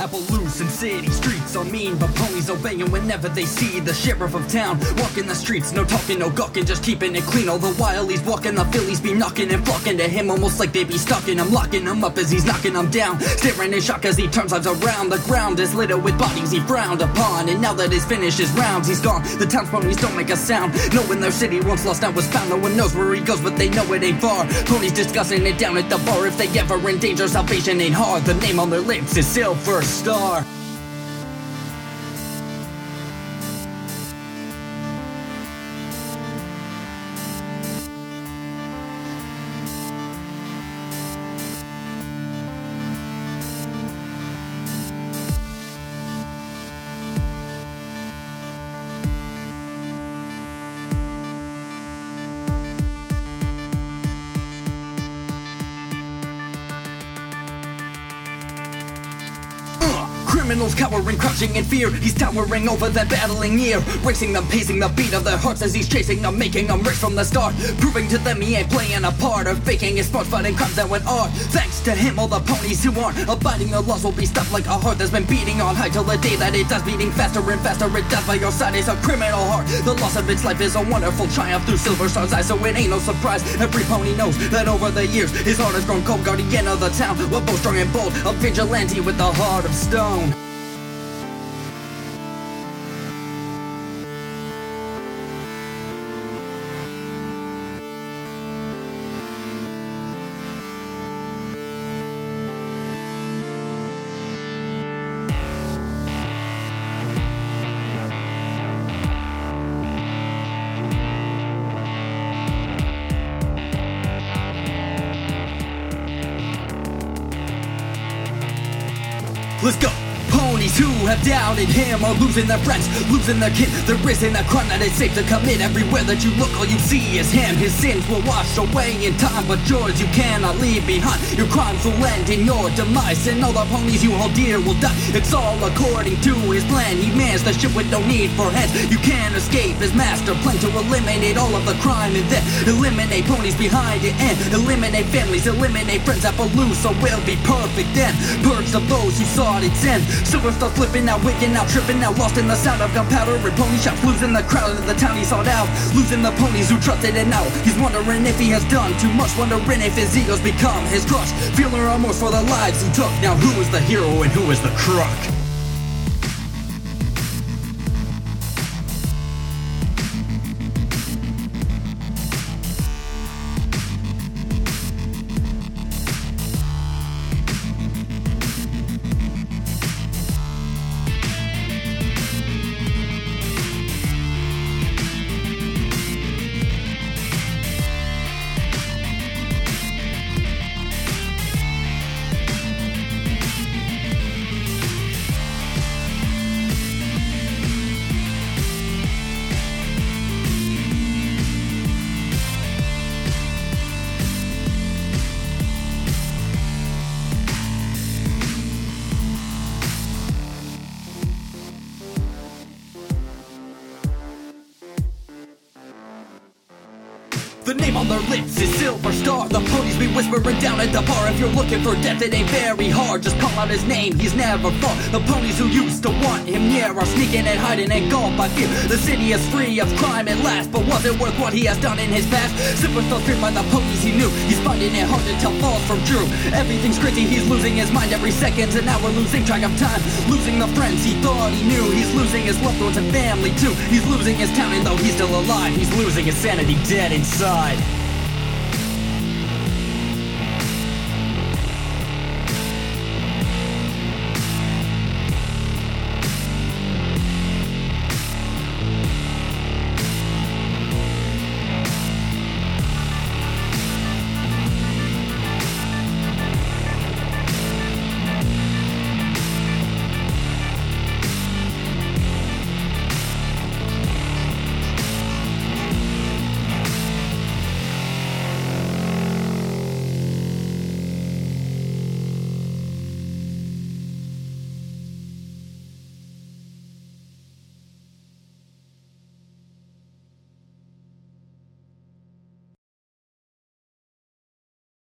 Appaloosa city streets are mean, but ponies obeying whenever they see the sheriff of town walking the streets. No talking, no gawking, just keeping it clean. All the while he's walking, the fillies be knocking and flocking to him, almost like they be stalking him, locking him up as he's knocking them down, staring in shock as he turns lives around. The ground is littered with bodies he frowned upon, and now that he's finished his rounds, he's gone. The town's ponies don't make a sound, knowing their city once lost now was found. No one knows where he goes, but they know it ain't far. Ponies discussing it down at the bar. If they ever in danger, salvation ain't hard. The name on their lips is Silver Star. Criminals cowering, crouching in fear. He's towering over that battling year, racing them, pacing the beat of their hearts as he's chasing them, making them race from the start, proving to them he ain't playing a part, or faking his smart, fighting crimes that went hard. Thanks to him, all the ponies who aren't abiding the laws will be stopped like a heart that's been beating on high till the day that it does, beating faster and faster. It does by your side is a criminal heart. The loss of its life is a wonderful triumph through Silver Star's eyes, so it ain't no surprise. Every pony knows that over the years his heart has grown cold. Guardian of the town, we're both strong and bold, a vigilante with a heart of stone. Let's go! Ponies who have doubted him are losing their friends, losing their kin. There isn't a crime that is safe to commit. Everywhere that you look, all you see is him. His sins will wash away in time, but yours you cannot leave behind. Your crimes will end in your demise, and all the ponies you hold dear will die. It's all according to his plan. He mans the ship with no need for hands. You can't escape his master plan to eliminate all of the crime, and then eliminate ponies behind it, and eliminate families, eliminate friends. Appaloosa will be perfect then. Purge of those who sought its end. Silver Star flipping out, wigging out, tripping out, lost in the sound of gunpowder and pony shots, losing the crowd of the town he sought out, losing the ponies who trusted it now. He's wondering if he has done too much, wondering if his ego's become his crush, feeling remorse for the lives he took. Now who is the hero and who is the crook? The name on their lips is Silver Star. The ponies be whispering down at the bar. If you're looking for death, it ain't very hard. Just call out his name, he's never far. The ponies who used to want him near are sneaking and hiding and gone by fear. The city is free of crime at last, but was it worth what he has done in his past? Silver Star feared by the ponies he knew. He's finding it hard to tell false from true. Everything's crazy, he's losing his mind every second, and now we're losing track of time. Losing the friends he thought he knew. He's losing his loved ones and family too. He's losing his town, and though he's still alive, he's losing his sanity dead inside.